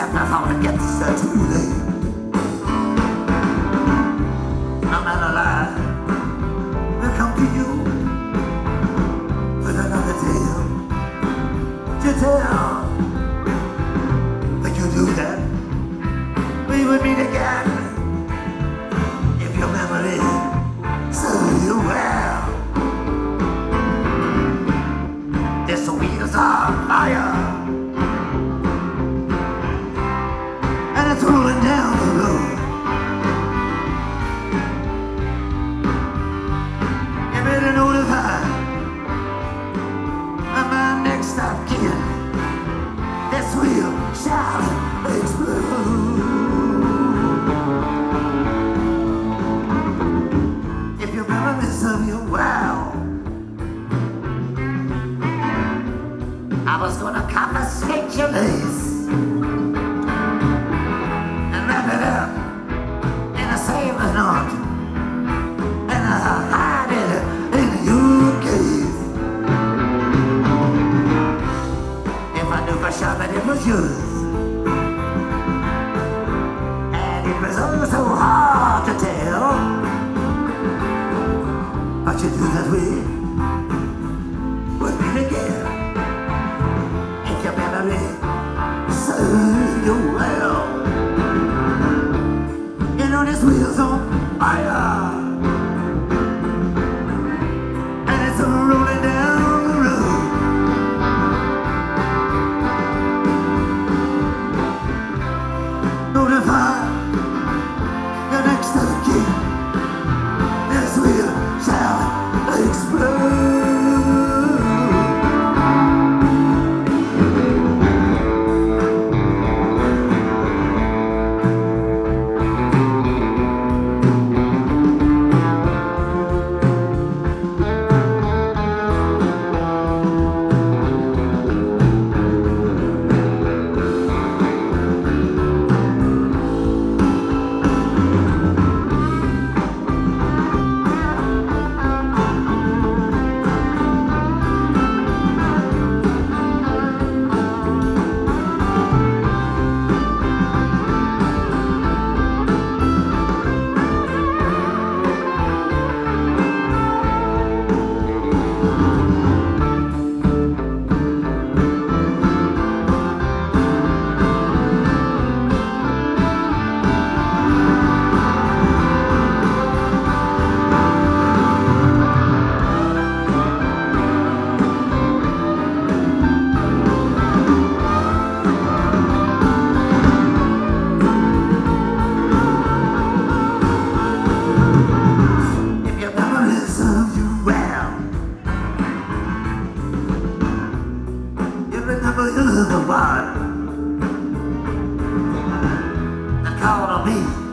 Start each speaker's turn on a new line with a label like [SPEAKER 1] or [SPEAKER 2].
[SPEAKER 1] except I thought it gets too late. No matter lie, we'll come to you with another tale to tell. But you do that, we would meet again if your memory serves you well. This wheel's on fire, and it's rolling down the road. You better notify my next of kin. This wheel shall explode. If your memory serves you well, I was gonna confiscate your lace and wrap it up in a sailor knot and hide it in your cave. If I knew for sure that it was yours, and it was all so hard to tell, but you do that we would meet again. Your memory serves you well. You know this wheel's on fire, and it's rolling down the road. Notify your next of kin. This wheel shall explode. Remember you're the one that called on me.